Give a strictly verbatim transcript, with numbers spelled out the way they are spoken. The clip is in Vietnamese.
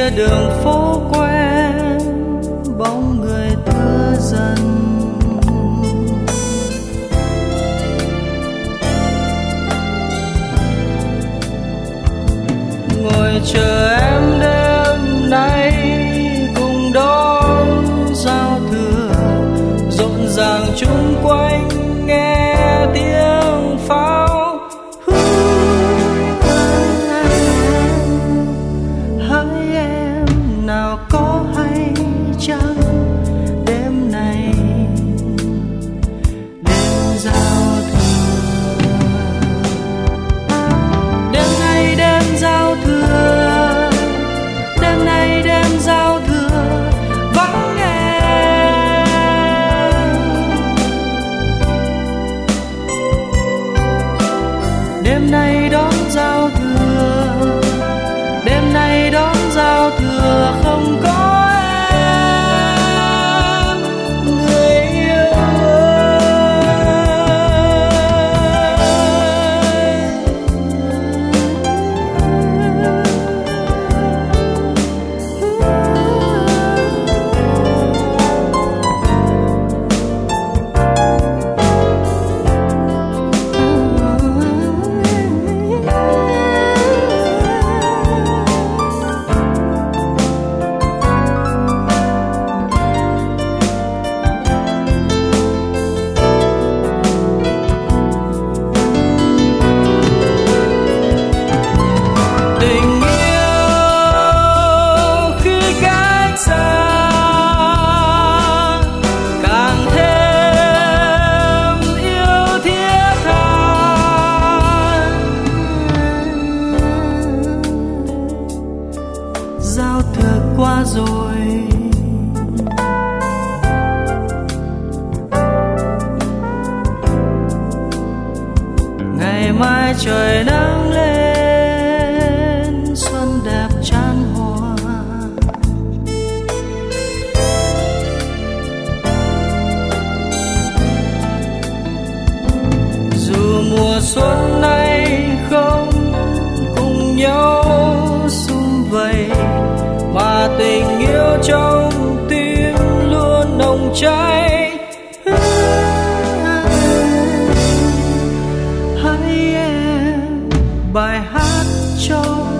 kia đường phố quen, bóng người thưa dần. Ngồi chờ em đêm nay cùng đón giao thừa, rộn ràng chung quanh nghe tiếng pháo. Hỡi em nào có hay chăng đêm này, đêm giao thừa. Đêm nay đêm giao thừa, đêm nay đêm giao thừa vắng em. Đêm nay đón giao thừa, đêm nay đón giao thừa không có em, người yêu giao thừa qua rồi. Ngày mai trời nắng lên, xuân đẹp chan hòa. Dù mùa xuân này không cùng nhau sum vầy, mà tình yêu trong tim luôn nồng cháy. Hãy em bài hát cho